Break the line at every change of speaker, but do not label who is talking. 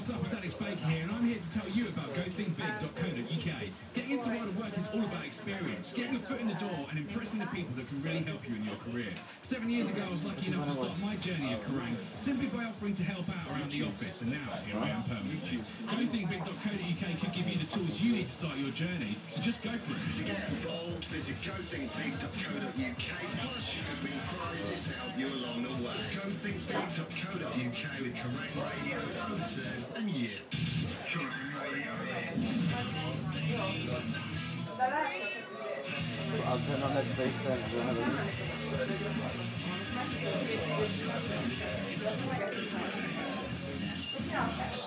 what's up? It's Alex Baker here, and I'm here to tell you about gothinkbig.co.uk. Getting into the world of work is all about experience, getting your foot in the door and impressing the people that can really help you in your career. 7 years ago, I was lucky enough to start my journey at Kerrang simply by offering to help out around the office, and now here I am permanently. Gothinkbig.co.uk could give you the tools you need to start your journey, so just go for it.
To get involved, visit gothinkbig.co.uk, plus you could win prizes to help you along the way. Gothinkbig.co.uk with Kerrang Radio, O2 and you. Kerrang Radio is...
I'll turn on Netflix and we'll have a look.